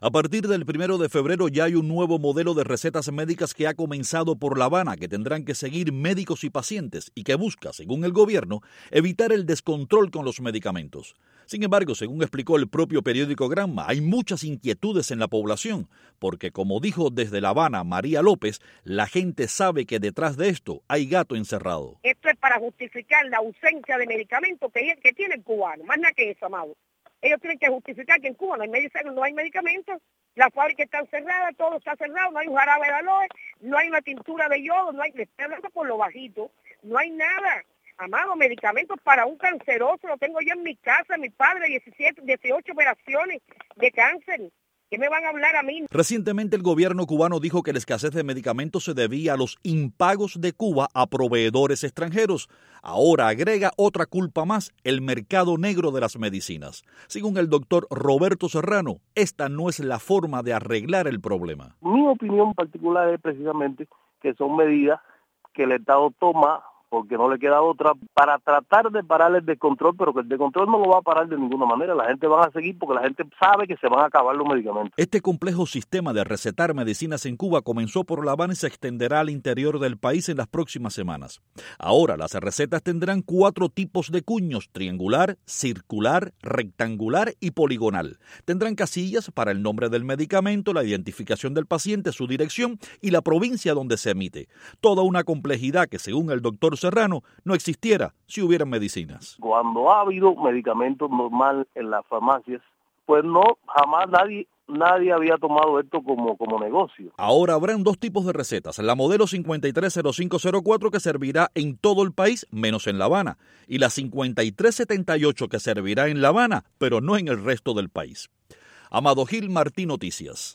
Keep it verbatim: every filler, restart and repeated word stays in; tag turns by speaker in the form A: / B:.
A: A partir del primero de febrero ya hay un nuevo modelo de recetas médicas que ha comenzado por La Habana, que tendrán que seguir médicos y pacientes y que busca, según el gobierno, evitar el descontrol con los medicamentos. Sin embargo, según explicó el propio periódico Granma, hay muchas inquietudes en la población, porque como dijo desde La Habana María López, la gente sabe que detrás de esto hay gato encerrado.
B: Esto es para justificar la ausencia de medicamentos que, que tiene el cubano, más nada que eso, amado. Ellos tienen que justificar que en Cuba no hay, medicamentos, no hay medicamentos, las fábricas están cerradas, todo está cerrado, no hay un jarabe de aloe, no hay una tintura de yodo, no hay, le estoy hablando por lo bajito, no hay nada. Amado, medicamentos para un canceroso, lo tengo yo en mi casa, mi padre, diecisiete, dieciocho operaciones de cáncer. ¿Qué me van a hablar a mí?
A: Recientemente el gobierno cubano dijo que la escasez de medicamentos se debía a los impagos de Cuba a proveedores extranjeros. Ahora agrega otra culpa más, el mercado negro de las medicinas. Según el doctor Roberto Serrano, esta no es la forma de arreglar el problema.
C: Mi opinión particular es precisamente que son medidas que el Estado toma porque no le queda otra, para tratar de parar el descontrol, pero que el descontrol no lo va a parar de ninguna manera. La gente va a seguir porque la gente sabe que se van a acabar los medicamentos.
A: Este complejo sistema de recetar medicinas en Cuba comenzó por La Habana y se extenderá al interior del país en las próximas semanas. Ahora, las recetas tendrán cuatro tipos de cuños: triangular, circular, rectangular y poligonal. Tendrán casillas para el nombre del medicamento, la identificación del paciente, su dirección y la provincia donde se emite. Toda una complejidad que, según el doctor Serrano, no existiera si hubieran medicinas.
C: Cuando ha habido medicamentos normal en las farmacias, pues no, jamás nadie nadie había tomado esto como, como negocio.
A: Ahora habrán dos tipos de recetas, la modelo cincuenta y tres cero cinco cero cuatro que servirá en todo el país menos en La Habana, y la cincuenta y tres setenta y ocho que servirá en La Habana, pero no en el resto del país. Amado Gil, Martín Noticias.